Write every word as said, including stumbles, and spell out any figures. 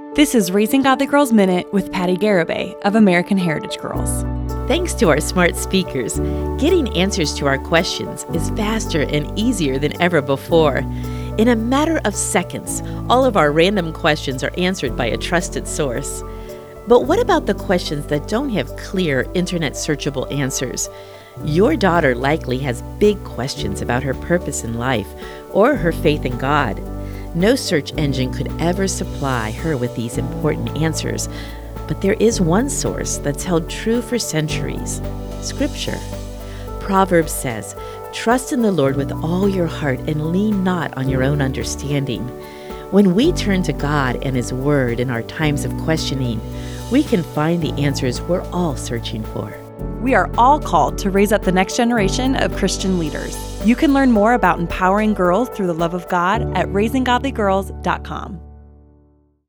This is Raising Godly Girls Minute with Patty Garibay of American Heritage Girls. Thanks to our smart speakers, getting answers to our questions is faster and easier than ever before. In a matter of seconds, all of our random questions are answered by a trusted source. But what about the questions that don't have clear internet searchable answers? Your daughter likely has big questions about her purpose in life or her faith in God. No search engine could ever supply her with these important answers, but there is one source that's held true for centuries: Scripture. Proverbs says, "Trust in the Lord with all your heart and lean not on your own understanding." When we turn to God and His Word in our times of questioning, we can find the answers we're all searching for. We are all called to raise up the next generation of Christian leaders. You can learn more about empowering girls through the love of God at raising godly girls dot com.